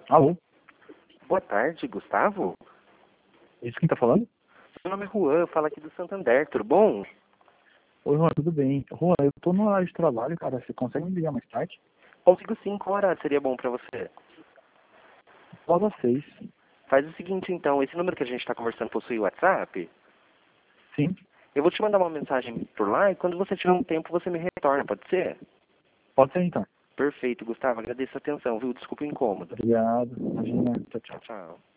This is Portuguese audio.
Alô? Boa tarde, Gustavo. Isso quem tá falando? Meu nome é Juan, eu falo aqui do Santander, tudo bom? Oi, Juan, tudo bem? Juan, eu tô no horário de trabalho, cara. Você consegue me ligar mais tarde? Consigo sim, qual horário seria bom pra você? Logo às 6. Faz o seguinte então, esse número que a gente está conversando possui WhatsApp? Sim, Eu vou te mandar uma mensagem por lá e quando você tiver um tempo você me retorna, pode ser? pode ser então. Perfeito, Gustavo, agradeço a atenção, viu? Desculpa o incômodo. Obrigado. Imagina. Tchau, Tchau, tchau. tchau.